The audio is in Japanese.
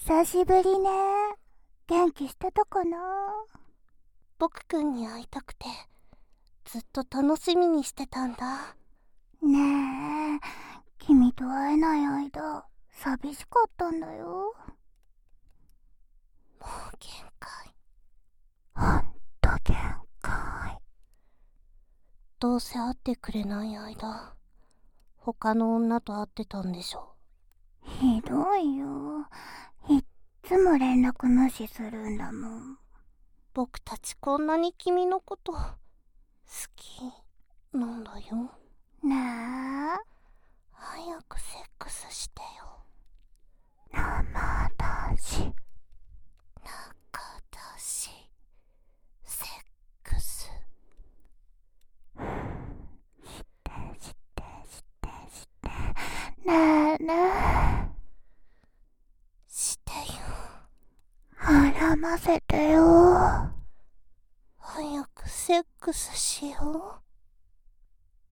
久しぶりね。元気してたかな？ 僕くんに会いたくてずっと楽しみにしてたんだ。 ねえ、君と会えない間寂しかったんだよ。 もう限界。 ほんと限界。 どうせ会ってくれない間他の女と会ってたんでしょ。 ひどいよ。いっつも連絡無視するんだもん。 僕たちこんなに君のこと好きなんだよ。 ねえ、 早くセックスしてよ。 生だし。 中だしセックスしてねえねえ、 してよ。 絡ませてよ。 早くセックスしよう。